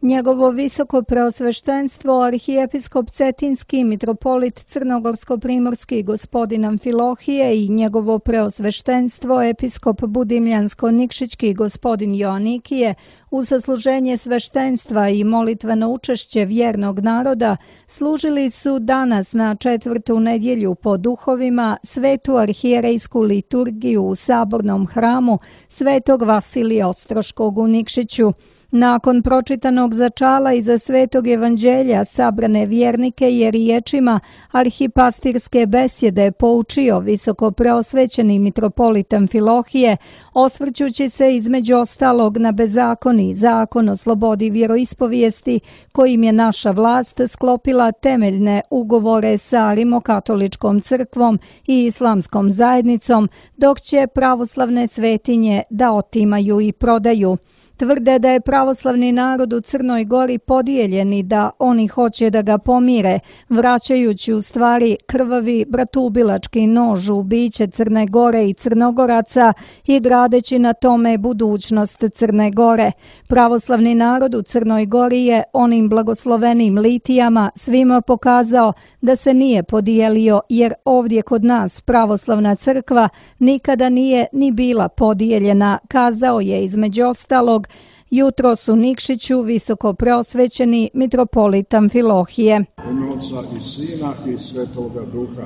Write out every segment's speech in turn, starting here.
Njegovo visoko preosveštenstvo, arhijepiskop Cetinski, mitropolit Crnogorsko-primorski gospodin Amfilohije i njegovo preosveštenstvo, episkop Budimljansko-Nikšićki gospodin Joanikije, u sasluženje sveštenstva i molitveno učešće vjernog naroda, služili su danas na četvrtu nedjelju po duhovima svetu arhijerejsku liturgiju u sabornom hramu svetog Vasilija Ostroškog u Nikšiću. Nakon pročitanog začala iza svetog evanđelja sabrane vjernike je riječima arhipastirske besjede poučio visoko preosvećeni mitropolit Amfilohije, osvrćući se između ostalog na bezakoni zakon o slobodi vjeroispovijesti kojim je naša vlast sklopila temeljne ugovore sa Rimokatoličkom crkvom i islamskom zajednicom, dok će pravoslavne svetinje da otimaju i prodaju. Tvrde da je pravoslavni narod u Crnoj Gori podijeljen i da oni hoće da ga pomire, vraćajući u stvari krvavi bratubilački nož u biće Crne Gore i Crnogoraca i gradeći na tome budućnost Crne Gore. Pravoslavni narod u Crnoj Gori je onim blagoslovenim litijama svima pokazao da se nije podijelio, jer ovdje kod nas pravoslavna crkva nikada nije ni bila podijeljena, kazao je između ostalog jutros u Nikšiću visoko preosvećeni mitropolit Amfilohije. U ime Oca i Sina i Svetoga Duha.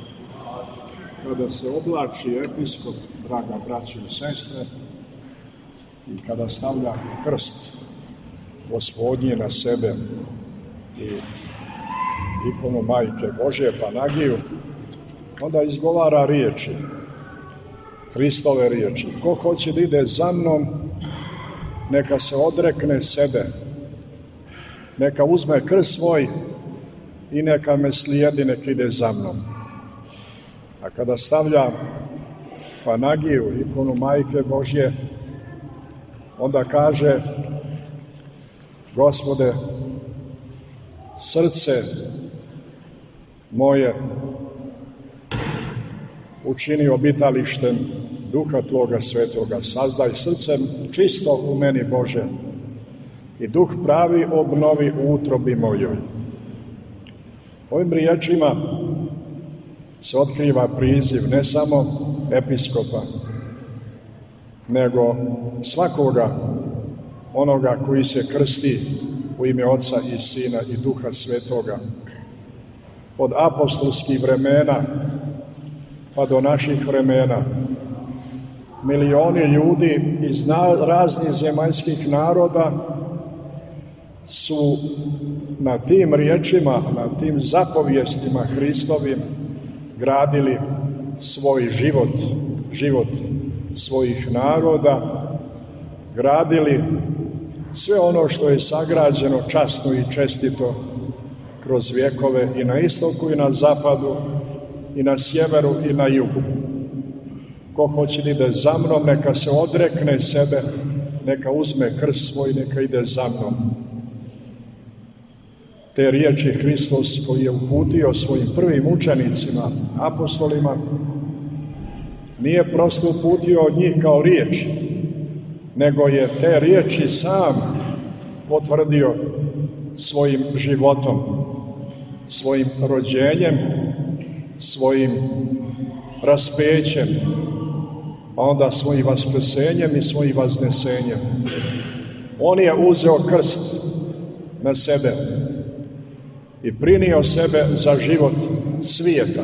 Kada se oblači episkop, draga braćo i sestre, i kada stavlja krst Gospodnji na sebe i ikonu Majke Božje Panagiju, onda izgovara riječi, Hristove riječi. Ko hoće da ide za mnom, neka se odrekne sebe, neka uzme krst svoj i neka me slijedi, neka ide za mnom. A kada stavlja Panagiju, ikonu Majke Božje, onda kaže: Gospode, srce moje učini obitalištem Duha Tvoga Svetoga, sazdaj srcem čisto u meni, Bože, i duh pravi obnovi u utrobi mojoj. Ovim riječima se otkriva priziv ne samo episkopa, nego svakoga onoga koji se krsti u ime Oca i Sina i Duha Svetoga. Od apostolskih vremena pa do naših vremena milioni ljudi iz raznih zemaljskih naroda su na tim riječima, na tim zapovijestima Hristovim gradili svoj život, život svojih naroda, gradili sve ono što je sagrađeno časno i čestito kroz vjekove i na istoku i na zapadu i na sjeveru i na jugu. Ko hoće da ide za mnom, neka se odrekne sebe, neka uzme krst svoj, neka ide za mnom. Te riječi Hristos koji je uputio svojim prvim učenicima, apostolima, nije prosto uputio od njih kao riječ, nego je te riječi sam potvrdio svojim životom, svojim rođenjem, svojim raspećem, a onda svojim vaskrsenjem i svojim vaznesenjem. On je uzeo krst na sebe i prinio sebe za život svijeta.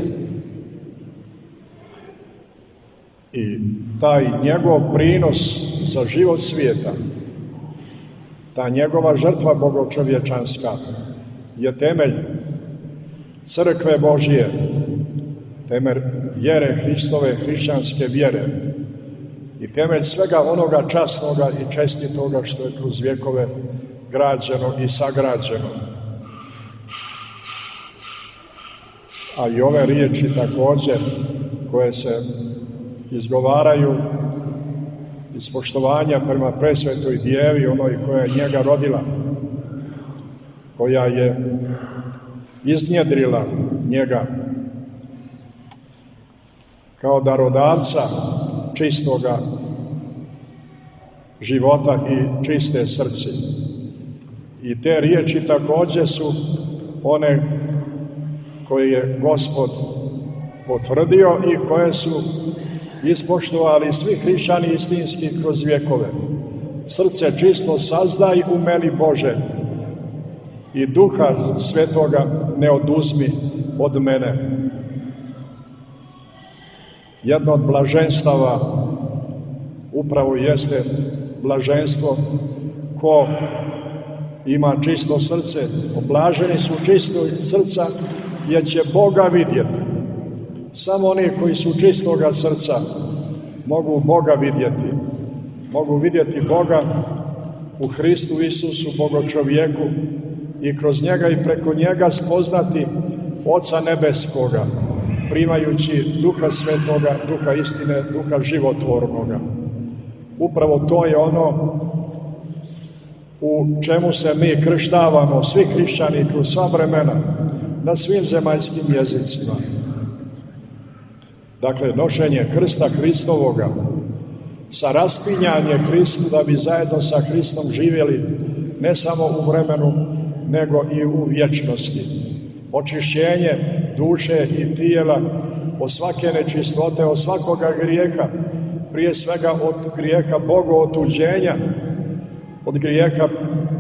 I taj njegov prinos za život svijeta, ta njegova žrtva bogočovječanska je temelj crkve Božje, temelj vjere Hristove, hrišćanske vjere i temelj svega onoga časnoga i čestitoga što je kroz vjekove građeno i sagrađeno. A i ove riječi također koje se izgovaraju iz poštovanja prema presvetoj djevi, onoj koja je njega rodila, koja je iznjedrila njega kao darodavca čistoga života i čiste srce. I te riječi također su one koje je Gospod potvrdio i koje su ispoštovali svi hrišćani istinski kroz vjekove. Srce čisto sazdaj u meni Bože i Duha Svetoga ne oduzmi od mene. Jedno od blaženstava upravo jeste blaženstvo ko ima čisto srce. Oblaženi su čistog srca jer će Boga vidjeti. Samo oni koji su čistoga srca mogu Boga vidjeti. Mogu vidjeti Boga u Hristu Isusu, Bogočovjeku, i kroz njega i preko njega spoznati Oca Nebeskoga, primajući Duha Svetoga, Duha istine, Duha životvornoga. Upravo to je ono u čemu se mi krštavamo, svi hrišćani kroz sva vremena, na svim zemaljskim jezicima. Dakle, nošenje krsta Hristovoga, sa raspinjanje Hristu da bi zajedno sa Hristom živjeli ne samo u vremenu, nego i u vječnosti. Očišćenje duše i tijela od svake nečistote, od svakoga grijeha, prije svega od grijeha bogootuđenja, od grijeha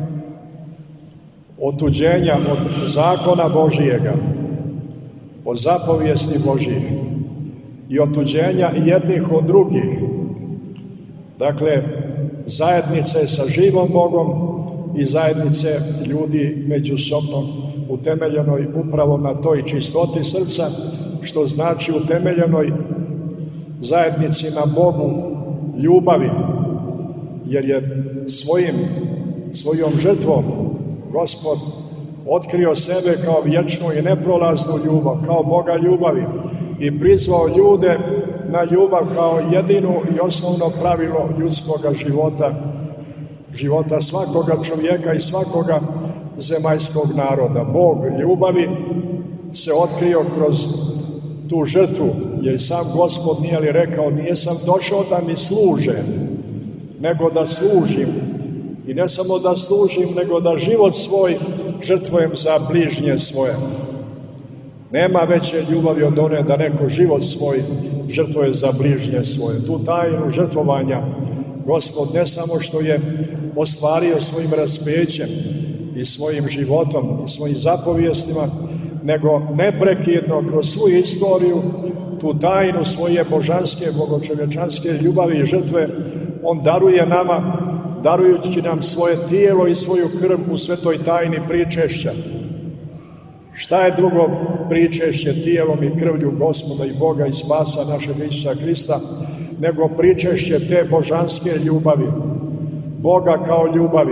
otuđenja od zakona Božijega, od zapovijesti Božijih i otuđenja jednih od drugih. Dakle, zajednice sa živom Bogom i zajednice ljudi međusobno utemeljenoj upravo na toj čistoti srca, što znači utemeljenoj zajednici na Bogu ljubavi, jer je svojom žrtvom Gospod otkrio sebe kao vječnu i neprolaznu ljubav, kao Boga ljubavi, i prizvao ljude na ljubav kao jedinu i osnovno pravilo ljudskoga života svakoga čovjeka i svakoga zemaljskog naroda. Bog ljubavi se otkrio kroz tu žrtvu, jer i sam Gospod nije li rekao: nisam došao da mi služe, nego da služim. I ne samo da služim, nego da život svoj žrtvujem za bližnje svoje. Nema veće ljubavi od one da neko život svoj žrtvuje za bližnje svoje. Tu tajnu žrtvovanja Gospod ne samo što je ostvario svojim raspećem i svojim životom i svojim zapovijestima, nego neprekidno kroz svu istoriju tu tajnu svoje božanske, bogočovječanske ljubavi i žrtve on daruje nama, darujući nam svoje tijelo i svoju krv u svetoj tajni pričešća. Šta je drugo pričešće tijelom i krvlju Gospoda i Boga i spasa našeg Isusa Hrista, nego pričešće te božanske ljubavi, Boga kao ljubavi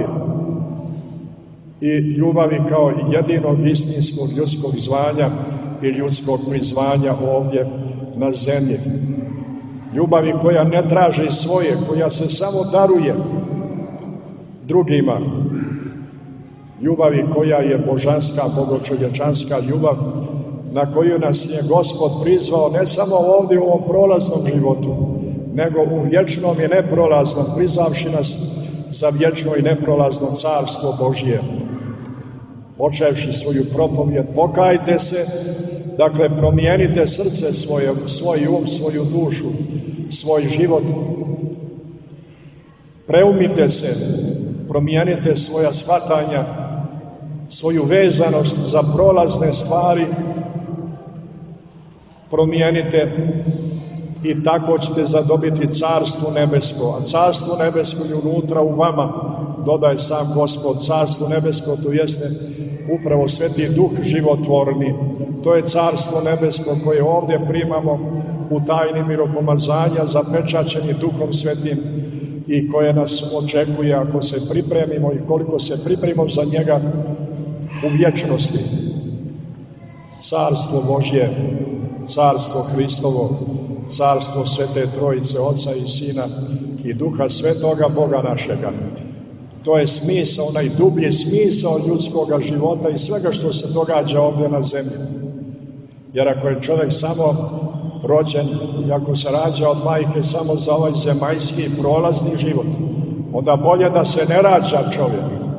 i ljubavi kao jedinog istinskog ljudskog zvanja i ljudskog prizvanja ovdje na zemlji. Ljubavi koja ne traži svoje, koja se samo daruje drugima. Ljubavi koja je božanska, bogočovječanska ljubav, na koju nas je Gospod prizvao ne samo ovdje u ovom prolaznom životu, nego u vječnom i neprolaznom, prizvavši nas za vječno i neprolazno carstvo Božije. Počevši svoju propovjed: pokajte se, dakle promijenite srce svoje, svoj um, svoju dušu, svoj život. Preumite se, promijenite svoja shvatanja, svoju vezanost za prolazne stvari, promijenite i tako ćete zadobiti Carstvo nebesko. A Carstvo nebesko je unutra u vama, dodaje sam Gospod. Carstvo nebesko, to jeste upravo Sveti Duh životvorni. To je Carstvo nebesko koje ovdje primamo u tajni miropomazanja, zapečaćeni Duhom Svetim, i koje nas očekuje ako se pripremimo i koliko se pripremimo za njega u vječnosti. Carstvo Božje, Carstvo Hristovo, Carstvo Svete Trojice, Oca i Sina i Duha Svetoga, Boga našega. To je smisao, najdublji smisao ljudskoga života i svega što se događa ovdje na zemlji. Jer ako je čovjek samo rođen i ako se rađa od majke samo za ovaj zemaljski prolazni život, onda bolje da se ne rađa čovjek.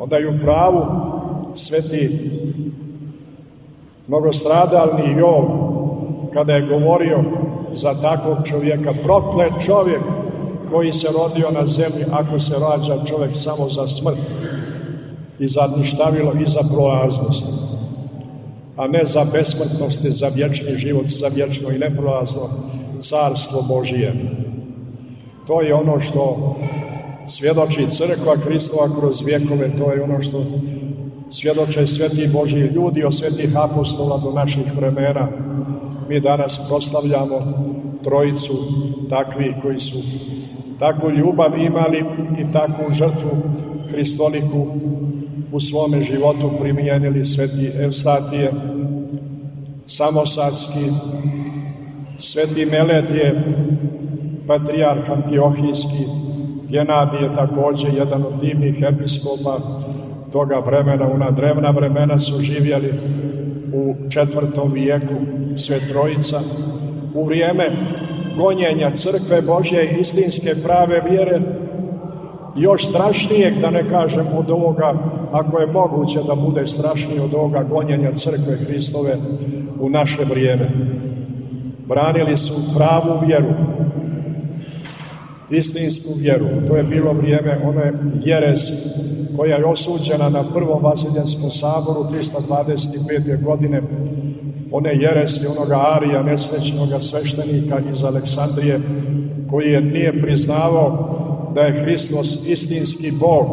onda je u pravu sveti mnogostradalni Jov, kada je govorio za takvog čovjeka: proklet čovjek koji se rodio na zemlji, ako se rađa čovjek samo za smrt i za ništavilo i za prolaznost, a ne za besmrtnost, za vječni život, za vječno i neprolazno carstvo Božije. To je ono što svjedoči crkva Hristova kroz vjekove, to je ono što svjedoče sveti Božji ljudi od svetih apostola do naših vremena. Mi danas proslavljamo trojicu takvih koji su takvu ljubav imali i takvu žrtvu hristoliku u svome životu primijenili: sveti Evstatije Samosadski, sveti Meletije, patrijarh Antiohijski, Genadije također jedan od divnih episkopa toga vremena. Una drevna vremena su živjeli u 4. vijeku sve trojica. U vrijeme gonjenja crkve Božje i istinske prave vjere, još strašnijeg, da ne kažem od ovoga, ako je moguće da bude strašnije od ovoga gonjenja crkve Hristove u naše vrijeme. Branili su pravu vjeru, istinsku vjeru. To je bilo vrijeme one jeresi koja je osuđena na Prvom Vasiljenskom saboru 325. godine, one jeresi onoga Arija, nesrećnoga sveštenika iz Aleksandrije, koji nije priznavao da je Hristos istinski Bog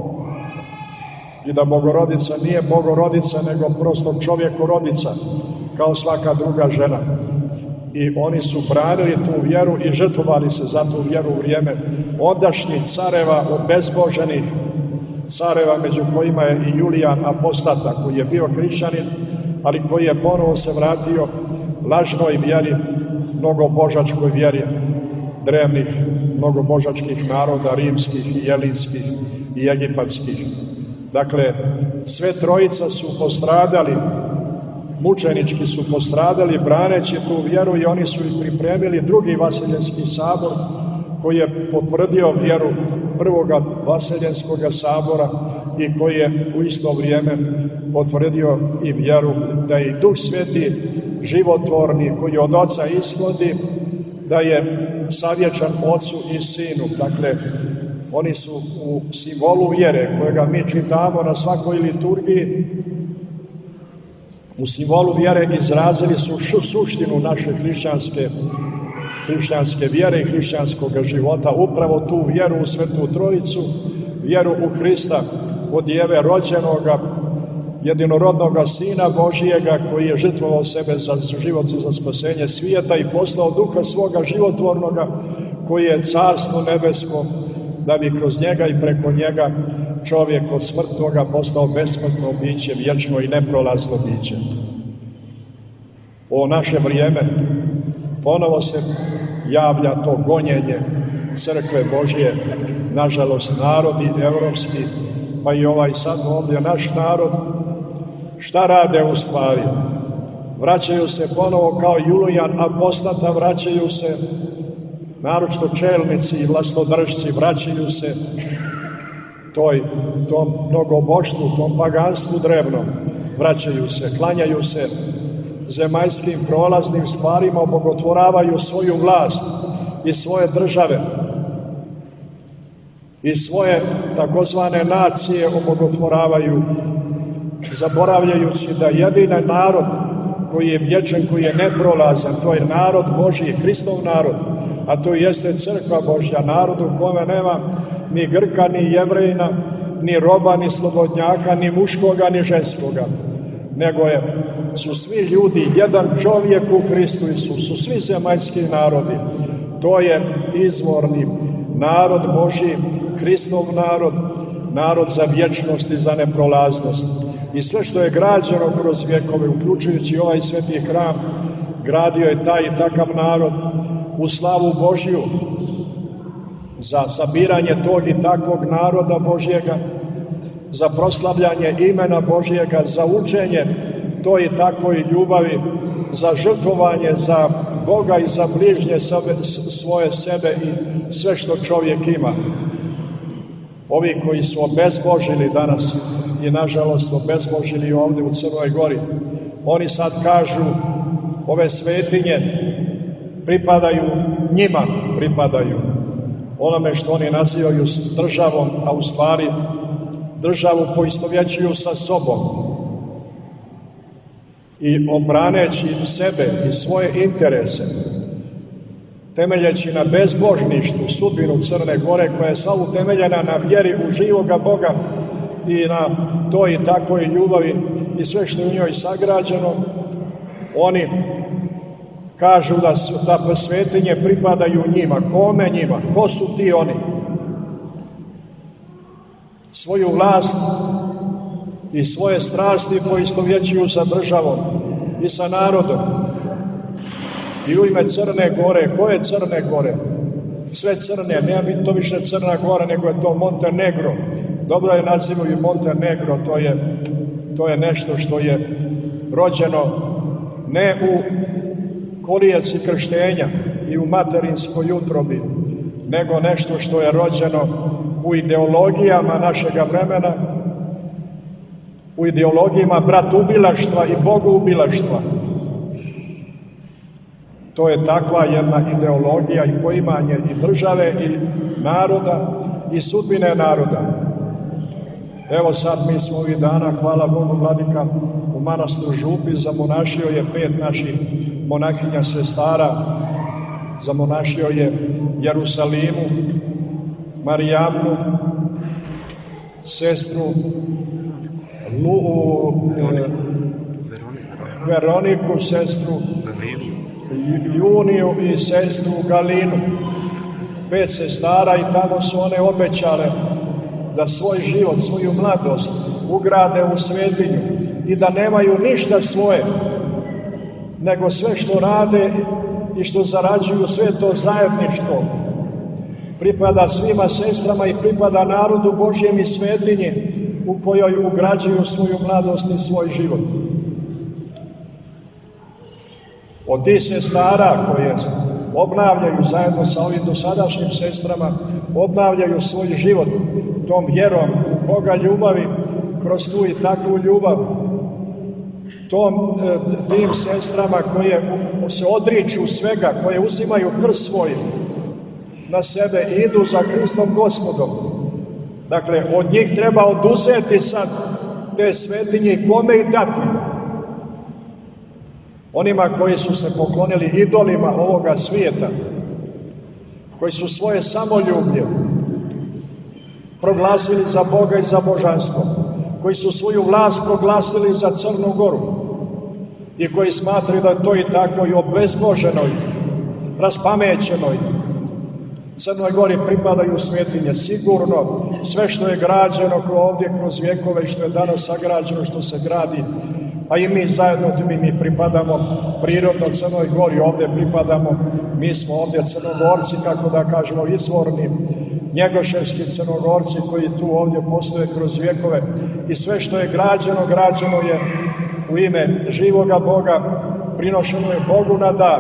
i da Bogorodica nije Bogorodica, nego prosto čovjekorodica, kao svaka druga žena. I oni su branili tu vjeru i žrtvovali se za tu vjeru u vrijeme ondašnjih careva, obezboženih careva, među kojima je i Julijan Apostata, koji je bio hrišćanin, ali koji je ponovo se vratio lažnoj vjeri, mnogobožačkoj vjeri drevnih mnogobožačkih naroda, rimskih i jelinskih i egipatskih. Dakle, sve trojica su postradali, mučenički su postradali braneći tu vjeru, i oni su i pripremili drugi Vaseljenski sabor, koji je potvrdio vjeru prvoga Vaseljenskoga sabora i koji je u isto vrijeme potvrdio i vjeru da je Duh Sveti životvorni, koji od Oca ishodi, da je savječan Ocu i Sinu. Dakle, oni su u simbolu vjere, kojega mi čitamo na svakoj liturgiji, u simbolu vjere izrazili su suštinu naše hrišćanske vjere i hrišćanskog života, upravo tu vjeru u Svetu Trojicu, vjeru u Hrista od Djeve rođenoga, jedinorodnoga Sina Božijega, koji je žrtvovao sebe za život i za spasenje svijeta i poslao Duha svoga životvornoga, koji je carstvo nebesko, da bi kroz njega i preko njega čovjek od smrtnoga postao besmrtno biće, vječno i neprolazno biće. U naše vrijeme ponovo se javlja to gonjenje crkve Božje. Nažalost, narodi evropski, pa i ovaj sad ovdje naš narod, šta rade u stvari? Vraćaju se ponovo kao Julijan Apostata, vraćaju se, naročito čelnici i vlastodržci, vraćaju se tom mnogoboštvu, tom paganstvu drevnom, vraćaju se, klanjaju se zemaljskim prolaznim stvarima, obogotvoravaju svoju vlast i svoje države i svoje takozvane nacije obogotvoravaju, zaboravljajući da jedini narod koji je vječan, koji je neprolazan, to je narod Božji, Hristov narod, a to jeste crkva Božja, narod u kome nema ni Grka, ni Jevrejina, ni roba, ni slobodnjaka, ni muškoga, ni ženskoga, nego su svi ljudi jedan čovjek u Hristu Isusu, svi zemaljski narodi. To je izvorni narod Božji, Hristov narod, narod za vječnost i za neprolaznost. I sve što je građeno kroz vjekove, uključujući ovaj sveti hram, gradio je taj i takav narod u slavu Božju, za sabiranje tog i takvog naroda Božjega, za proslavljanje imena Božjega, za učenje toj i takvoj ljubavi, za žrtvovanje za Boga i za bližnje svoje sebe i sve što čovjek ima. ovi koji su obezbožili danas i nažalost obezbožili ovdje u Crnoj Gori, oni sad kažu ove svetinje pripadaju njima, pripadaju onome što oni nazivaju državom, a u stvari državu poistovjećuju sa sobom. I obraneći sebe i svoje interese, temeljeći na bezbožništvu sudbinu Crne Gore, koja je sva utemeljena na vjeri u živoga Boga i na toj i takvoj ljubavi i sve što je u njoj sagrađeno, oni kažu da svetinje pripadaju njima. Kome njima? Ko su ti oni? Svoju vlast i svoje strasti poistovjećuju sa državom i sa narodom. I u ime Crne Gore, koje Crne Gore? Sve crne, nema biti to više Crna Gora, nego je to Montenegro. Dobro je nazivaju Montenegro, to je nešto što je rođeno ne u kolijeci krštenja i u materinskoj utrobi, nego nešto što je rođeno u ideologijama našega vremena, u ideologijama bratoubilaštva i bogoubilaštva. To je takva jedna ideologija i poimanje i države i naroda i sudbine naroda. Evo sad mi smo ovih dana, hvala Bogu, vladika, u manastiru Župi zamonašio je 5 naših monahinja sestara, zamonašio je Jerusalimu, Marijamnu, sestru Veroniku, sestru Juniju i sestru Galinu. 5 sestara i tamo su one obećale da svoj život, svoju mladost ugrade u svetinju i da nemaju ništa svoje, nego sve što rade i što zarađuju, sve to zajedništvo pripada svima sestrama i pripada narodu Božjem i svetinji u kojoj ugrađuju svoju mladost i svoj život. Od tih sestara koje obnavljaju zajedno sa ovim dosadašnjim sestrama, obnavljaju svoj život tom vjerom u Boga ljubavi, kroz tu i takvu ljubav, tim sestrama koje se odriču svega, koje uzimaju krst svoj na sebe i idu za Hristom Gospodom. Dakle, od njih treba oduzeti sad te svetinje i kome ih dati? Onima koji su se poklonili idolima ovoga svijeta, koji su svoje samoljublje proglasili za Boga i za božanstvo, koji su svoju vlast proglasili za Crnu Goru i koji smatraju da je to i tako i obezboženoj, raspamećenoj Crnoj Gori pripadaju svetinje. Sigurno sve što je građeno ovdje kroz vjekove i što je danas sagrađeno, što se gradi, a i mi zajedno mi pripadamo prirodno Crnoj Gori, ovdje pripadamo, mi smo ovdje Crnogorci, kako da kažemo, izvorni njegoševski Crnogorci koji tu ovdje postoje kroz vjekove i sve što je građeno, građeno je u ime živoga Boga, prinošeno je Bogu na dar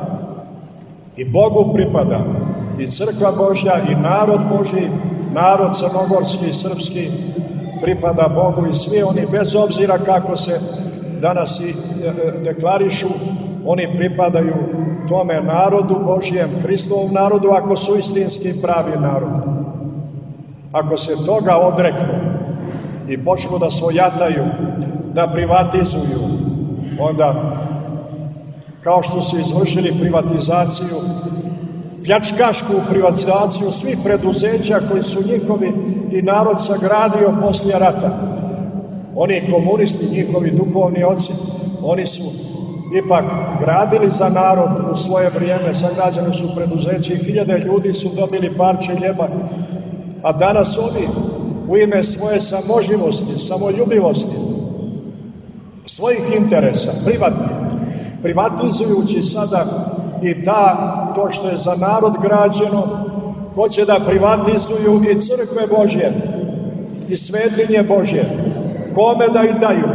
i Bogu pripada i Crkva Božja i narod Božji, narod crnogorski i srpski pripada Bogu i svi oni, bez obzira kako se danas i deklarišu, oni pripadaju tome narodu Božjem, Hristovom narodu, ako su istinski pravi narod. Ako se toga odreknu i počnu da svojataju, da privatizuju, onda, kao što su izvršili privatizaciju, pljačkašku privatizaciju svih preduzeća koji su njihovi i narod sagradio poslije rata. Oni komunisti, njihovi duhovni oci, oni su ipak gradili za narod u svoje vrijeme, sagrađeni su preduzeći i 1000 ljudi su dobili parče hljeba, a danas oni u ime svoje samoživosti, samoljubivosti, svojih interesa, privatizujući sada i to što je za narod građeno, hoće da privatizuju i crkve Božje i svetinje Božje. Kome da ih daju?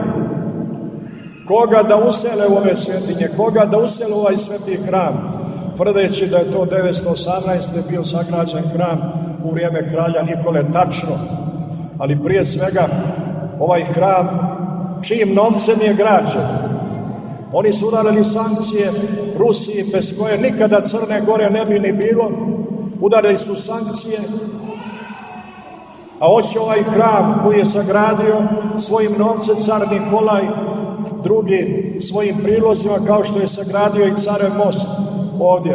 Koga da usele u ove svetinje? Koga da usele u ovaj sveti hram? Tvrdeći da je to 918. bio sagrađen hram u vrijeme kralja Nikole, tačno, ali prije svega ovaj hram čijim novcem je građen. Oni su udarili sankcije Rusiji, bez koje nikada Crne Gore ne bi ni bilo, udarili su sankcije, a hoće ovaj hram koji je sagradio svojim novcem car Nikolaj II svojim prilozima, kao što je sagradio i Carev most ovdje.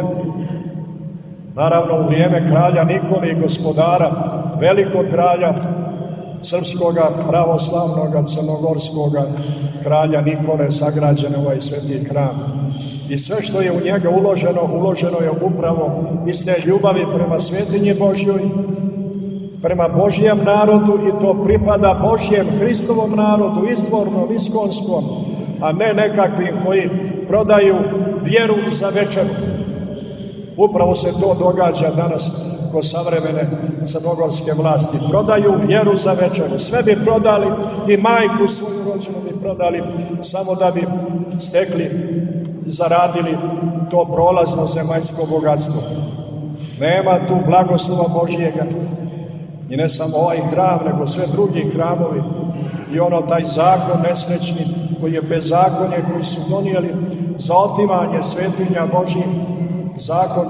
Naravno, u vrijeme kralja Nikole i gospodara, velikog kralja srpskoga, pravoslavnoga, crnogorskoga kralja Nikole, sagrađen ovaj sveti hram. I sve što je u njega uloženo je upravo iz te ljubavi prema svetinji Božjoj, prema Božjem narodu, i to pripada Božjem Hristovom narodu, izbornom, iskonskom, a ne nekakvim koji prodaju vjeru za večeru. Upravo se to događa danas kod savremene crnogorske vlasti. Prodaju vjeru za večeru. Sve bi prodali, i majku svoju rođenu bi prodali, samo da bi stekli, zaradili to prolazno zemaljsko bogatstvo. Nema tu blagoslova Božjega. I ne samo ovaj hram, nego sve drugi hramovi. I taj zakon nesrećni, koji je bezakonje, koji su donijeli za otimanje svetinja Božjih, zakon,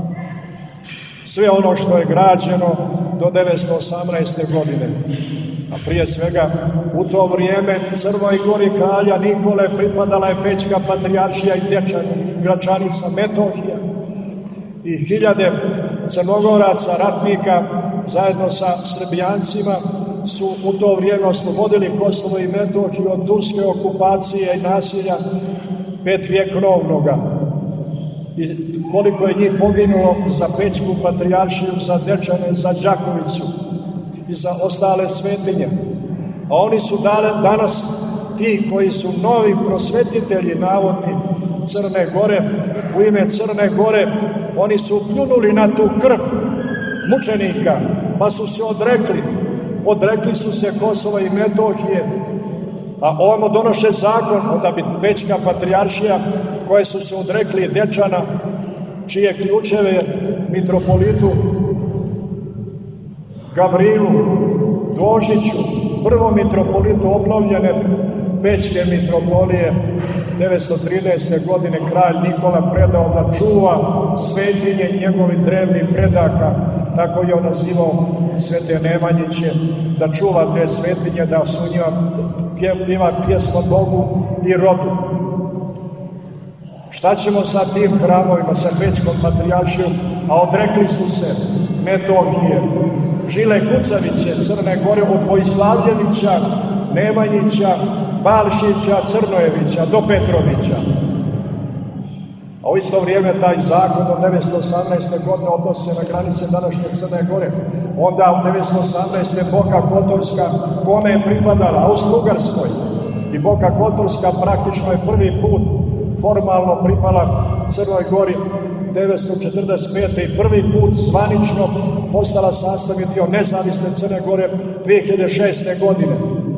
sve ono što je građeno do 918. godine. A prije svega, u to vrijeme Crnoj Gori kralja Nikole pripadala je Pećka patrijaršija i Gračanica Metohija. I hiljade Crnogoraca, ratnika, zajedno sa Srbijancima, su u to vrijeme oslobodili Kosovo i Metohiju od turske okupacije i nasilja petvjekovnoga. I koliko je njih poginulo za Pećku patrijaršiju, za Dečane, za Đakovicu i za ostale svetinje. A oni su danas ti koji su novi prosvetitelji navodni Crne Gore, u ime Crne Gore, oni su pljunuli na tu krv mučenika, pa su se odrekli su se Kosova i Metohije, a ovamo donoše zakon da bi Pećka patrijaršija, koje su se odrekli Dečana, čije ključeve mitropolitu Gavrilu Dožiću, prvom mitropolitu obnovljene Pećke mitropolije 913. godine, kralj Nikola predao da čuva svetinje njegovih drevnih predaka, tako je on nazivao svete Nemanjiće, da čuva te svetinje, da su njima pjesma Bogu i rodu. Šta ćemo sa tim hramovima, sa Pećkom patrijaršijom, a odrekli su se Metohije, Žile Kucaviće, Crne Gore, od Vojslavljevića, Nemanjića, Balšića, Crnojevića do Petrovića. A u isto vrijeme taj zakon od 918. godine odnosi se na granice današnje Crne Gore. Onda u 918. Boka Kotorska, kome je pripadala? Austro-Ugarskoj. I Boka Kotorska praktično je prvi put formalno pripala Crnoj Gori 945. i prvi put zvanično postala sastavni dio nezavisne Crne Gore 2006. godine.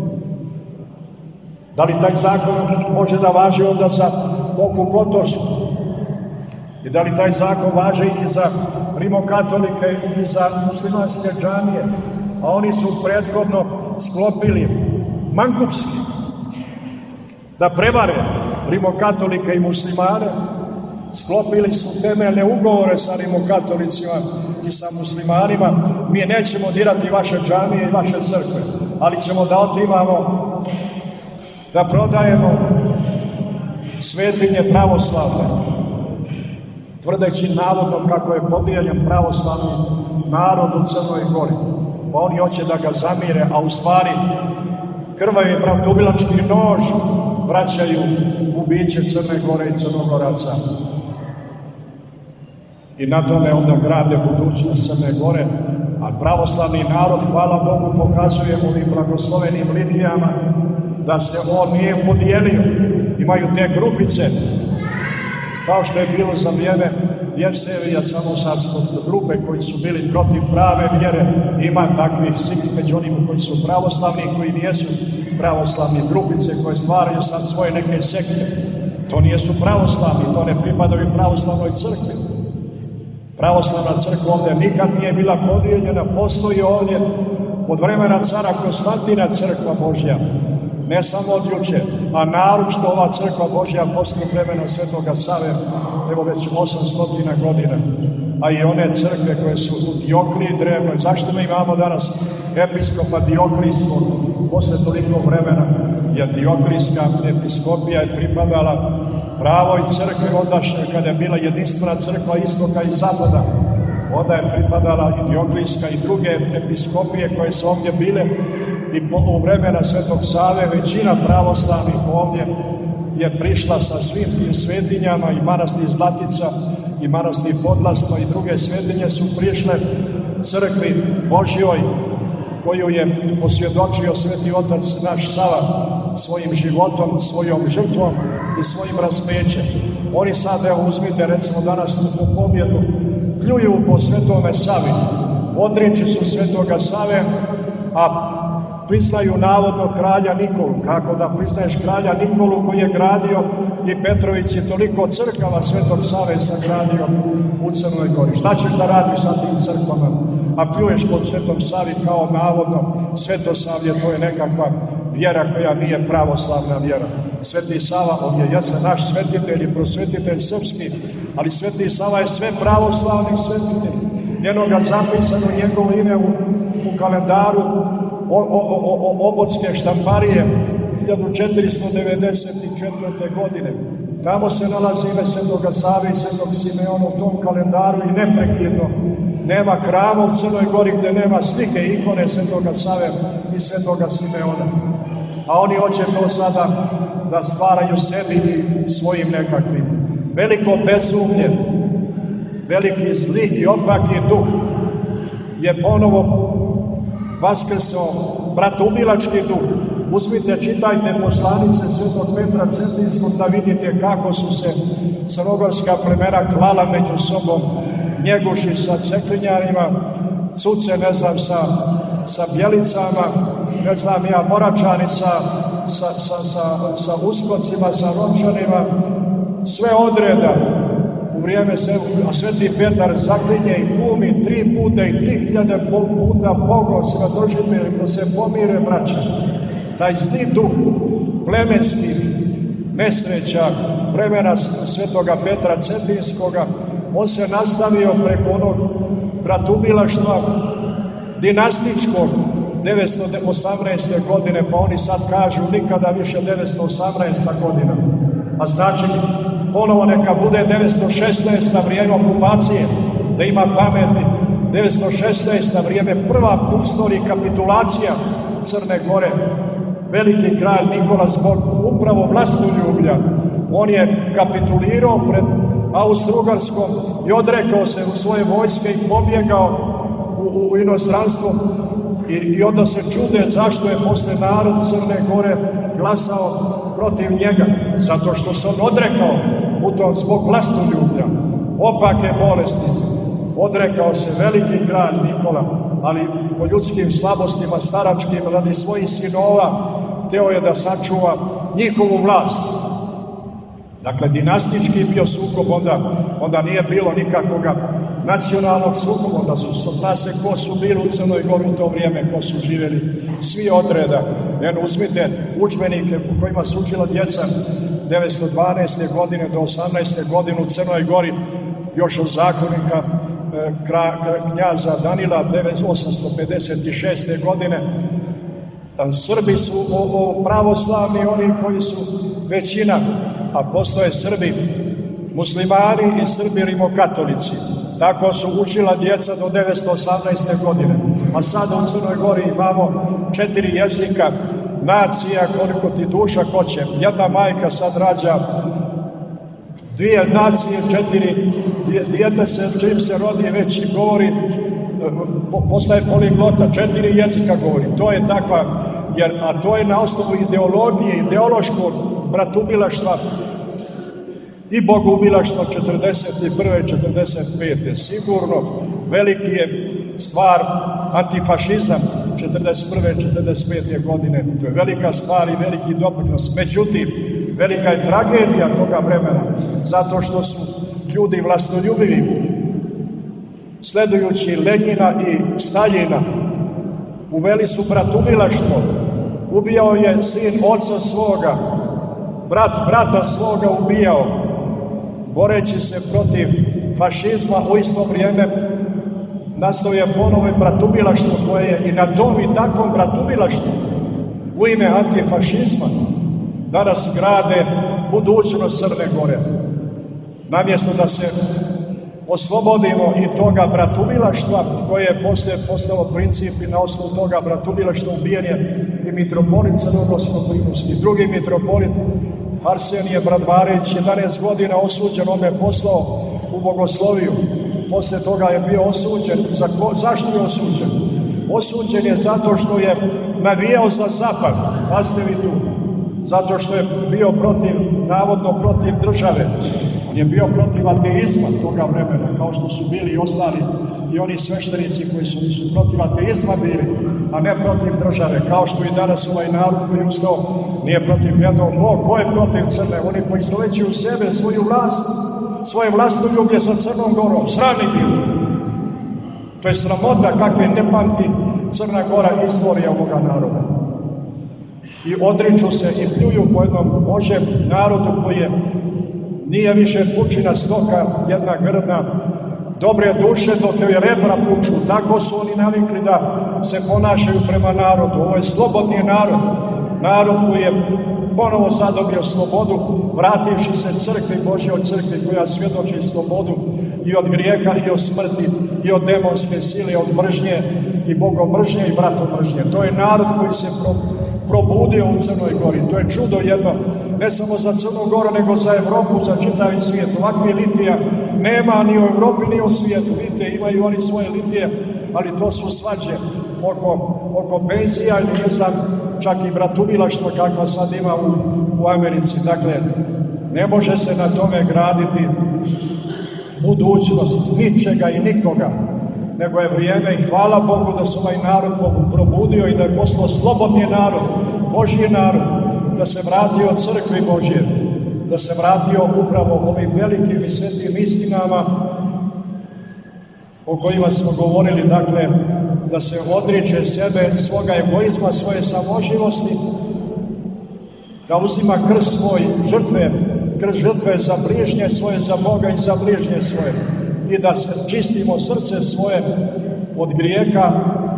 Da li taj zakon može da važi onda za Boku Kotorsku? I da li taj zakon važi i za rimokatolike i za muslimanske džamije? A oni su prethodno sklopili mankupski da prevare rimokatolike i muslimane, sklopili su temeljne ugovore sa rimokatolicima i sa muslimanima. Mi nećemo dirati vaše džamije i vaše crkve, ali ćemo da otimamo, da prodajemo svetinje pravoslavne, tvrdeći navodno kako je pobijeljen pravoslavni narod u Crnoj Gori. Pa oni hoće da ga zamire, a u stvari krvavi bratoubilački nož vraćaju ubiće Crne Gore i Crnogoraca. I na tome onda grade budućnost Crne Gore, a pravoslavni narod, hvala Bogu, pokazuje ovim blagoslovenim linijama da se on nije podijelio. Imaju te grupice, kao što je bilo za vrijeme Jersevija, samosarske grupe koji su bili protiv prave vjere. Ima takvih svih među onima koji su pravoslavni i koji nijesu pravoslavni, grupice koje stvaraju sad svoje neke sekte. To nijesu pravoslavni, to ne pripadaju pravoslavnoj crkvi. Pravoslavna crkva ovdje nikad nije bila podijeljena, postoji ovdje od vremena cara Konstantina crkva Božja, ne samo od juče, a naročito ova crkva Božja poslije vremena Svetoga Save, evo već 800 godina, a i one crkve koje su u Diokliji drevnoj. Zašto mi imamo danas episkopa Dioklijskog posle toliko vremena? Jer Dioklijska episkopija je pripadala pravoj crkvi ondašnjoj, kada je bila jedinstvena crkva istoka i zapada. Onda je pripadala i Dioklijska i druge episkopije koje su ovdje bile, i u vremena Svetog Save većina pravoslavnih ovdje je prišla sa svim tim svetinjama, i manastir Zlatica i manastir Podlasno i druge svetinje su prišle crkvi Božjoj, koju je posvjedočio Sveti Otac naš Sava svojim životom, svojom žrtvom i svojim raspećem. Oni sad, evo uzmite recimo danas u pobjedu, pljuju po Svetome Savi, odriči su Svetoga Save, a priznaju navodno kralja Nikolu. Kako da priznaješ kralja Nikolu koji je gradio i Petrović toliko crkava Svetog Save sagradio u Crnoj Gori? Šta ćeš da radiš sa tim crkvama? A pljuješ pod Svetom Savi kao navodno Svetosavlje, to je nekakva vjera koja nije pravoslavna vjera. Sveti Sava, on je jeste naš svetitelj i prosvetitelj srpski, ali Sveti Sava je sve pravoslavni svetitelj. Njenoga zapisano njegovo ime u kalendaru Obodske štamparije 1494. godine. Tamo se nalazi ime Svetoga Save i Svetog Simeona u tom kalendaru i neprekidno. Nema hrama u Crnoj Gori gdje nema slike i ikone Svetoga Save i Svetoga Simeona. A oni hoće to sada da stvaraju sebi i svojim nekakvim. Veliko bezumlje, veliki zli i opaki duh je ponovo vaskrsao, bratoubilački duh. Uzmite, čitajte poslanice Svetog Petra Cetinskog da vidite kako su se crnogorska plemena klala među sobom, Njeguši sa Ceklinjanima, Cuce, ne znam, sa Bjelicama, ne znam ja, Moračani sa Uskocima, sa Romčanima, sve odreda u vrijeme se, a Sveti Petar zaklinje i glumi 3 puta i 3000 puta Bogom svjedočitelji da se pomire braća. Taj zli duh plemenskih nesreća vremena Svetoga Petra Cetinskoga, on se nastavio preko onog bratoubilaštva dinastičkog 918. godine, pa oni sad kažu nikada više 918. godina. A znači, ponovo neka bude 916. vrijeme okupacije, da ima pameti. 916. vrijeme prva u istoriji kapitulacija Crne Gore. Veliki kralj Nikola zbog upravo vlastoljublja, on je kapitulirao pred Austro-Ugarskom i odrekao se u svoje vojske i pobjegao u inostranstvo. I onda se čude zašto je posle narod Crne Gore glasao protiv njega. Zato što se on odrekao u tom zbog vlastoljublja, opake bolesti. Odrekao se veliki kralj Nikola, ali po ljudskim slabostima, staračkim, radi svojih sinova, hteo je da sačuva njihovu vlast. Dakle, dinastički bio sukob, onda nije bilo nikakvoga nacionalnog sukoba, onda zna se ko su bili u Crnoj Gori u to vrijeme, ko su živjeli, svi odreda. Uzmite udžbenike u kojima su učila djeca 912. godine do 18. godine u Crnoj Gori, još od zakonika knjaza Danila 856. godine. Srbi su pravoslavni, oni koji su većina, a postoje Srbi muslimani i Srbi rimokatolici. Tako su učila djeca do 918. godine. A sada u Crnoj Gori imamo 4 jezika, nacija, koliko ti duša hoće. Jedna majka sad rađa 2 nacije, 4 dijete se, čim se rodi već govori, postaje poliglota, 4 jezika govori. To je takva, a to je na osnovu ideologije, ideološkog bratoubilaštva i bogoubilaštva 41. i 45. Sigurno veliki je stvar antifašizam 41. i 45. godine. To je velika stvar i veliki doprinos. Međutim, velika je tragedija toga vremena, zato što su ljudi vlastoljubivi sledujući Lenjina i Staljina, uveli su bratumilaštvo, ubijao je sin oca svoga, brat brata svoga ubijao, boreći se protiv fašizma. U isto vrijeme nastao je ponovo bratumilaštvo koje je i na tom i takvom bratumilaštvu u ime antifašizma danas grade budućnost Crne Gore. Namjesto da se oslobodimo i toga bratumilaštva koje je poslije postalo princip i na osnovu toga bratumilaštva ubijen je i mitropolit Crnogorsko-primorski, drugi mitropolit Arsenije Bradvarević, 11 godina osuđen, on je poslao u Bogosloviju. Poslije toga je bio osuđen. Zašto je osuđen? Osuđen je zato što je navijao za zapad, pazite vi tu, zato što je bio navodno protiv države. On je bio protiv ateizma toga vremena, kao što su bili i ostali i oni sveštenici koji su protiv ateizma bili, a ne protiv države, kao što i danas ovaj narod koji ustao nije protiv jednog Boga. Ko je protiv Crne? Oni koji stojeći u sebe svoju vlast, svoje vlastoljublje sa Crnom Gorom, sravni bili. To je sramota kakve ne pamti Crna Gora istorija ovoga naroda. I odriču se i pljuju po jednom Božjem narodu koji je nije više pučina stoka, jedna grdna, dobre duše dok joj rebra puču. Tako su oni navikli da se ponašaju prema narodu. Ovo je slobodni narod, narod koji je ponovo zadobio slobodu, vrativši se crkvi Božjoj, crkvi koja svjedoči slobodu i od grijeha i od smrti i od demonske sile, od mržnje i bogomržnje i bratomržnje. To je narod koji se probudio u Crnoj Gori. To je čudo jedno, ne samo za Crnu Goru, nego za Evropu, za čitavi svijet. Ovakve litija nema ni u Evropi, ni u svijetu. Vidite, imaju oni svoje litije, ali to su svađe oko penzija ili ne znam, čak i bratumilaštva kakva sad ima u Americi. Dakle, ne može se na tome graditi budućnost ničega i nikoga, nego je vrijeme i hvala Bogu da se ovaj narod probudio i da je postao slobodni narod, Božji narod, da se vratio od crkvi Božje, da se vratio upravo ovim velikim i svetim istinama o kojima smo govorili, dakle, da se odriče sebe, svoga egoizma, svoje samoživosti, da uzima krst svoj žrtve, krst žrtve za bližnje svoje, za Boga i za bližnje svoje, i da se čistimo srce svoje od grijeha,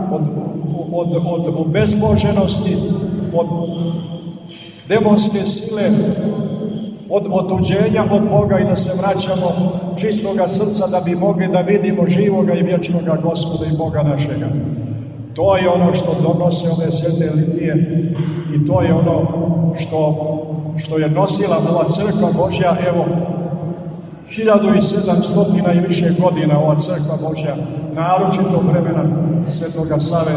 od bezboženosti, od demonske sile, od otuđenja od Boga i da se vraćamo čistoga srca da bi mogli da vidimo živoga i vječnoga Gospoda i Boga našega. To je ono što donose ove svete litije i to je ono što je nosila ova crkva Božja, evo, 1700 i više godina ova crkva Božja, naročito vremena Svetoga Save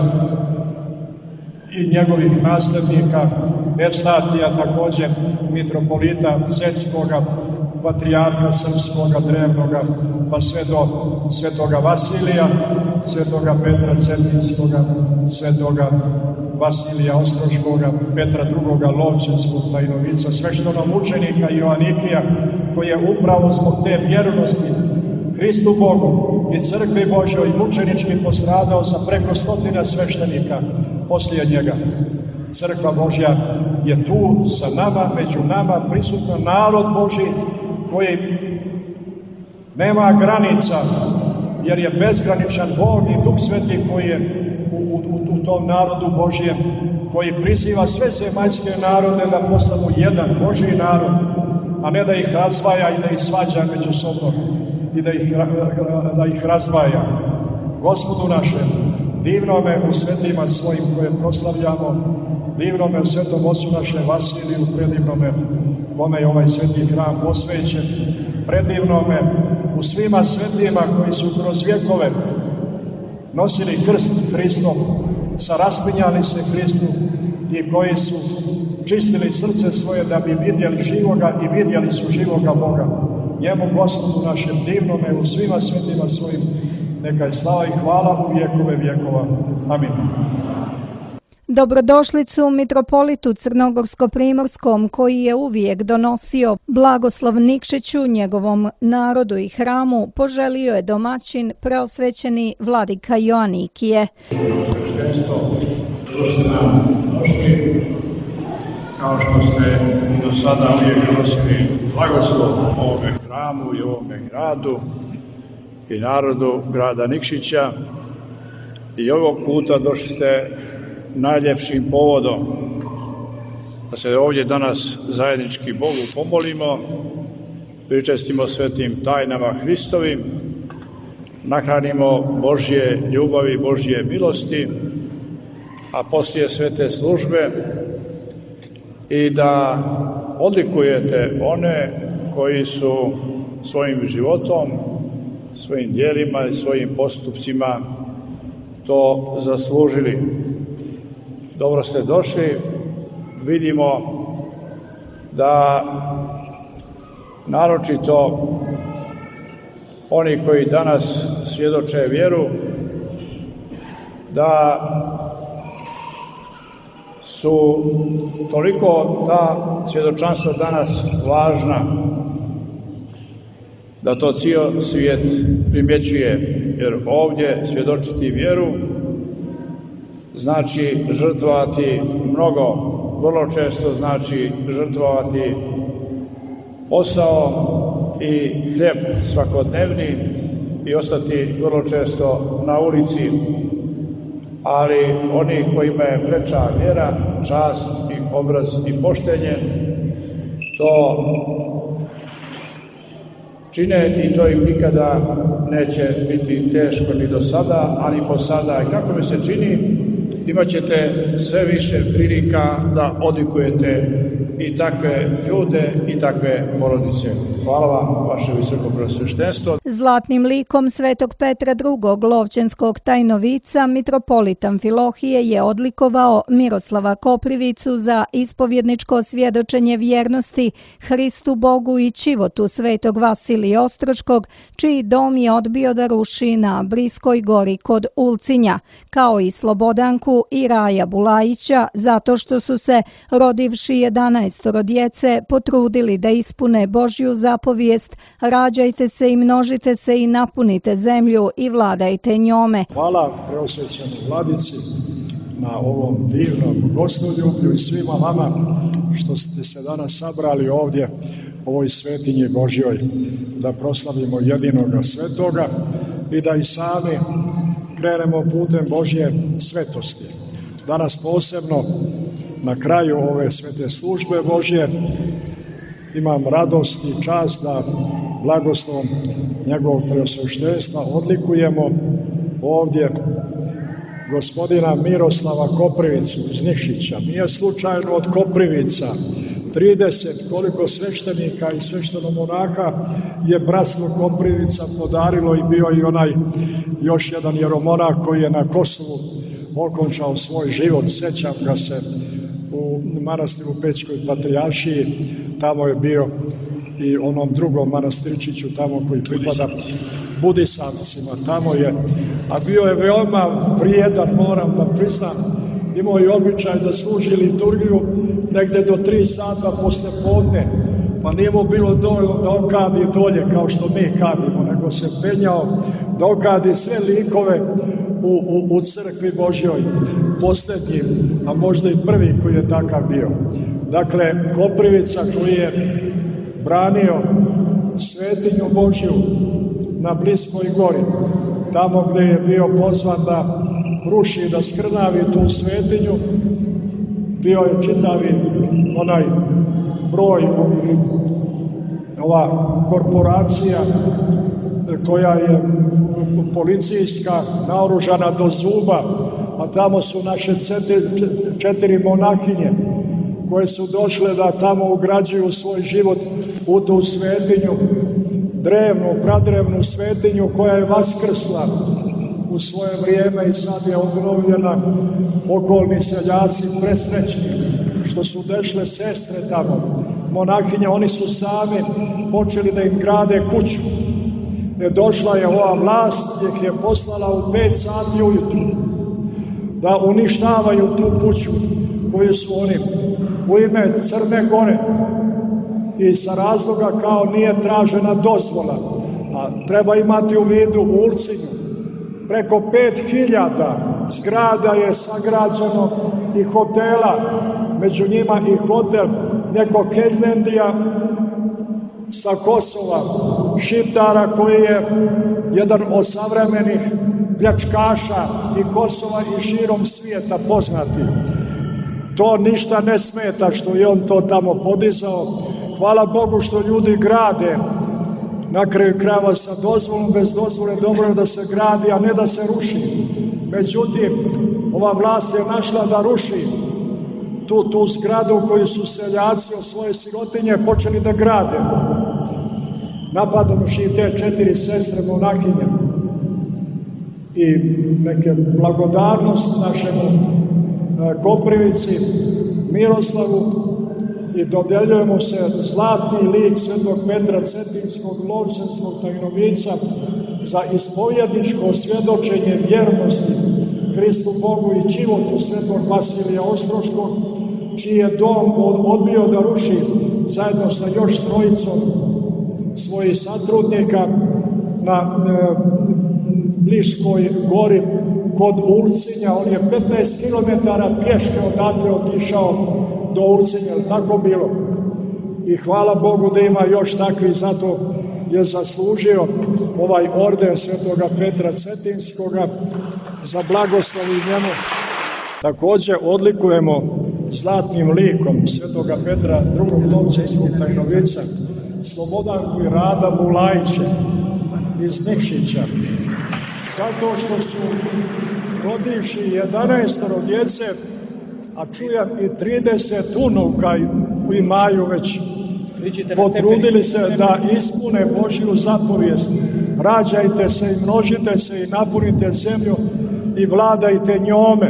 i njegovih nasljednika, Evstatija, također mitropolita Zetskoga, patrijarha Srpskoga, drevnoga, pa sve do Svetoga Vasilija, Svetoga Petra Cetinskoga, Svetoga Vasilija Ostroškoga, Petra II. Lovćenskog, tajnovica, sveštenomučenika Joanikija, koji je upravo zbog te vjernosti Hristu Bogu i crkvi Božjoj mučenički postradao sa preko 100 sveštenika poslije njega. Crkva Božja je tu sa nama, među nama, prisutno narod Božji koji nema granica, jer je bezgraničan Bog i Duh Sveti koji je u tom narodu Božjem, koji priziva sve zemaljske narode da postanu jedan Božji narod, a ne da ih razdvaja i da ih svađa međusobno i da ih razdvaja. Gospodu našem, divnome u svetima svojim koje proslavljamo, divnome u svetom ocu naše Vasiliju, predivnome kome je ovaj sveti hram posvećen, predivnome u svima svetima koji su kroz vjekove nosili krst Hristom, saraspinjali se Hristu i koji su čistili srce svoje da bi vidjeli živoga i vidjeli su živoga Boga. Njemu Gospodu našem divnome u svima svetima svojim neka je slava i hvala u vjekove vjekova. Amin. Dobrodošlicu mitropolitu Crnogorsko-primorskom, koji je uvijek donosio blagoslov Nikšiću, njegovom narodu i hramu, poželio je domaćin preosvećeni vladika Joanikije. Kao što ste do sada uvijek donosili blagoslov ovome hramu i ovome gradu i narodu grada Nikšića, i ovog puta došli ste najljepšim povodom da se ovdje danas zajednički Bogu pomolimo, pričestimo svetim tajnama Hristovim, nahranimo Božje ljubavi, Božje milosti, a poslije svete službe i da odlikujete one koji su svojim životom, svojim djelima i svojim postupcima to zaslužili. Dobro ste došli. Vidimo da naročito oni koji danas svjedoče vjeru, da su toliko ta svjedočanstva danas važna, da to cijel svijet primjećuje, jer ovdje svjedočiti vjeru znači žrtvovati mnogo, vrlo često znači žrtvovati posao i hljeb svakodnevni i ostati vrlo često na ulici, ali oni kojima je preča vjera, čast i obraz i poštenje, to čine i to im nikada neće biti teško ni do sada, ali po sada. I kako mi se čini, imat ćete sve više prilika da odlikujete i takve ljude i takve porodice. Hvala vam, vaše visoko preosveštenstvo. Zlatnim likom svetog Petra II. Lovćenskog tajnovica mitropolit Amfilohije je odlikovao Miroslava Koprivicu za ispovjedničko svjedočenje vjernosti Hristu Bogu i čivotu svetog Vasilija Ostroškog, čiji dom je odbio da ruši na Briskoj gori kod Ulcinja, kao i Slobodanku i Raja Bulajića, zato što su se, rodivši 11 djece, potrudili da ispune Božju zapovijest: rađajte se i množite se i napunite zemlju i vladajte njome. Hvala preosvećenoj vladici na ovom divnom bogoslovlju i svima vama što ste se danas sabrali ovdje u ovoj svetinji Božjoj, da proslavimo jedinoga svetoga i da i sami krenemo putem Božje svetosti. Danas posebno na kraju ove svete službe Božje imam radost i čast da blagoslovom njegovog preosveštenstva odlikujemo ovdje gospodina Miroslava Koprivicu iz Nikšića. Nije slučajno od Koprivica. 30 koliko sveštenika i sveštenomonaka je bratstvo Koprivica podarilo i bio i onaj još jedan jeromonah koji je na Kosovu okončao svoj život. Sjećam ga se u manastiru Pećkoj Patrijaršiji, tamo je bio i onom drugom manastirčiću tamo koji pripada Budisavcima, tamo je, a bio je veoma vrijedan, moram da priznam, imao je običaj da služi liturgiju negde do 3 sata posle podne, pa nije mu bilo dovoljno da okadi dolje kao što mi kadimo, nego se penjao da okadi sve likove u crkvi Božjoj, posljednji, a možda i prvi koji je takav bio. Dakle, Koprivica koji je branio svetinju Božju na Briskoj gori, tamo gdje je bio pozvan da ruši, da skrnavi tu svetinju, bio je čitavi onaj broj ova korporacija koja je policijska, naoružana do zuba, a tamo su naše 4 monahinje koje su došle da tamo ugrađuju svoj život u tu svetinju, drevnu, pradrevnu svetinju koja je vaskrsla u svoje vrijeme i sad je obnovljena. Okolni seljaci presrećni što su došle sestre tamo, monahinje, oni su sami počeli da im grade kuću. Došla je ova vlast, gdje je poslala u 5 sati ujutru. da uništavaju tu kuću koju su oni u ime Crne Gore i sa razloga kao nije tražena dozvola, a treba imati u vidu u Ulcinju preko 5000 zgrada je sagrađeno i hotela, među njima i hotel nekog Keljmendija sa Kosova, Šiptara koji je jedan od savremenih pljačkaša i Kosova i širom svijeta poznati. To ništa ne smeta što je on to tamo podizao. Hvala Bogu što ljudi grade na kraju krajeva sa dozvolom, bez dozvole dobro je da se gradi, a ne da se ruši. Međutim, ova vlast je našla da ruši tu zgradu koju su seljaci od svoje sirotinje počeli da grade. Napadanoši i te 4 sestre monahinje. I neke blagodarnost našemu Koprivici, Miroslavu, i dodjeljujemo se zlatni lik Svetog Petra Cetinskog, Lovćenskog tajnovica za ispovjedničko svjedočenje vjernosti Hristu Bogu i životu Svetog Vasilija Ostroškog, čiji je dom odbio da ruši zajedno sa još 3 svojih satrudnika na Bliskoj gori kod Ulcinja. On je 15 km pješke odatle otišao do Ulcinja, je tako bilo? I hvala Bogu da ima još takvi, zato je zaslužio ovaj orden Svetoga Petra Cetinskoga za blagoslov i njemu. Također odlikujemo zlatnim likom Svetoga Petra II. Lovćenskog tajnovica Slobodanku i Rada Bulajiće iz Nikšića, zato što su rodivši 11 djece, a čujem i 30 unuka imaju već, potrudili se da ispune Božju zapovijest. Rađajte se i množite se i napunite zemlju i vladajte njome.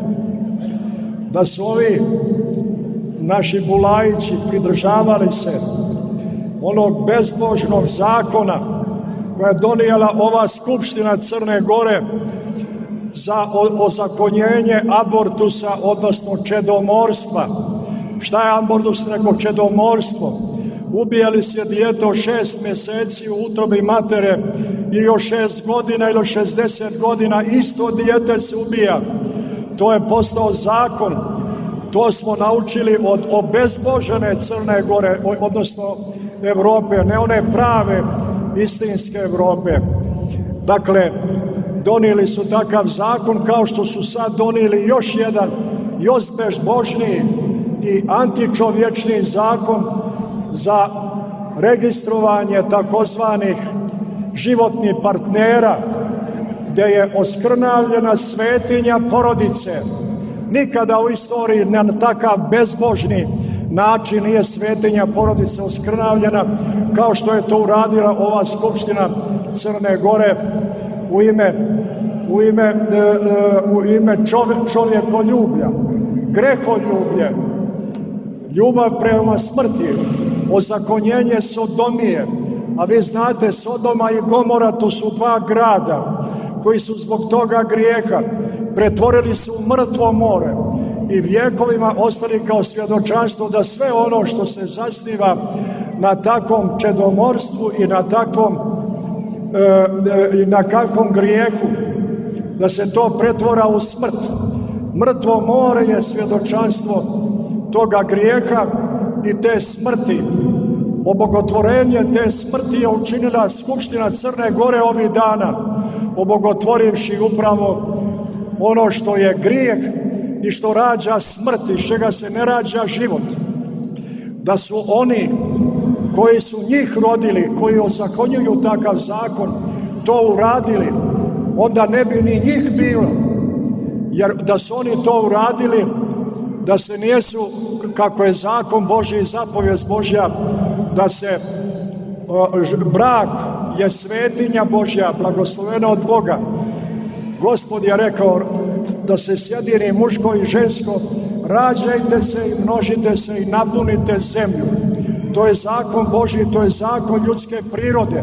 Da su ovi naši Bulajići pridržavali se onog bezbožnog zakona koja je donijela ova Skupština Crne Gore za ozakonjenje abortusa, odnosno čedomorstva. Šta je abortus, rekao? Čedomorstvo. Ubijali se dijete od 6 mjeseci u utrobi matere i još 6 godina ili 60 godina isto dijete se ubija. To je postao zakon. To smo naučili od obezbožene Crne Gore, odnosno Evrope, ne one prave istinske Evrope. Dakle, donijeli su takav zakon kao što su sad donijeli još jedan, još bezbožniji i antičovječni zakon za registrovanje takozvanih životnih partnera, gdje je oskrnavljena svetinja porodice. Nikada u istoriji na takav bezbožni način nije svetinja porodice oskrnavljena kao što je to uradila ova Skupština Crne Gore u ime čovjekoljublja, greholjublje, ljubav prema smrti, ozakonjenje sodomije. A vi znate, Sodoma i Gomora, to su 2 grada koji su zbog toga grijeha pretvorili se u mrtvo more i vjekovima ostali kao svjedočanstvo da sve ono što se zasniva na takvom čedomorstvu i na kakvom grijehu, da se to pretvora u smrt. Mrtvo more je svjedočanstvo toga grijeha i te smrti. Obogotvorenje te smrti je učinila Skupština Crne Gore ovih dana, obogotvorivši upravo ono što je grijeh i što rađa smrt, iz čega se ne rađa život. Da su oni koji su njih rodili, koji ozakonjuju takav zakon, to uradili, onda ne bi ni njih bilo. Jer da su oni to uradili, da se nijesu, kako je zakon Božji i zapovijest Božja, da se brak je svetinja Božja, blagoslovena od Boga. Gospod je rekao da se sjedini muško i žensko, rađajte se i množite se i napunite zemlju. To je zakon Božji, to je zakon ljudske prirode.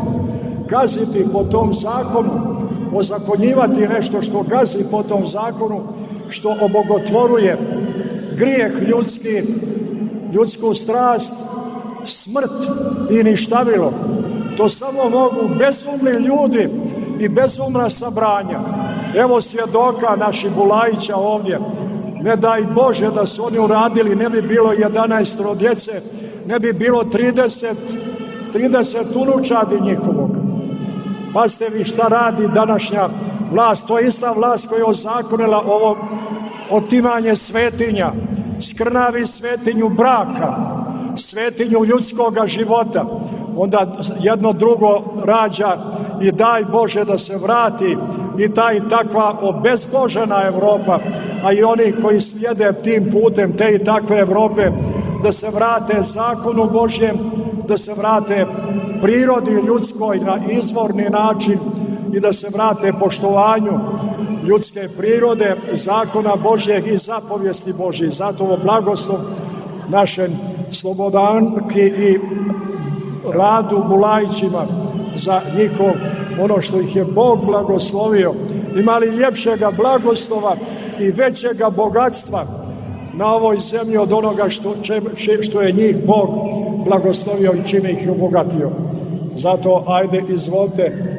Gaziti po tom zakonu, ozakonjivati nešto što gazi po tom zakonu, što obogotvoruje grijeh ljudski, ljudsku strast, smrt i ništavilo. To samo mogu bezumni ljudi i bezumna sabranja. Evo svjedoka naših Bulajića ovdje. Ne daj Bože da su oni uradili, ne bi bilo 11 djece, ne bi bilo 30 unučadi njihovog. Pazite vi šta radi današnja vlast. To je ista vlast koja je ozakonila ovo otimanje svetinja, skrnavi svetinju braka, svetinju ljudskoga života. Onda jedno drugo rađa i daj Bože da se vrati i ta i takva obezbožena Evropa, a i oni koji slijede tim putem te i takve Evrope, da se vrate zakonu Božjem, da se vrate prirodi ljudskoj na izvorni način i da se vrate poštovanju ljudske prirode, zakona Božjeg i zapovijesti Božjih. Zato ovo blagoslov našem Slobodanki i Radu Bulajićima za njihov, ono što ih je Bog blagoslovio. Imali ljepšega blagoslova i većega bogatstva na ovoj zemlji od onoga što je njih Bog blagoslovio i čime ih je obogatio. Zato ajde izvolite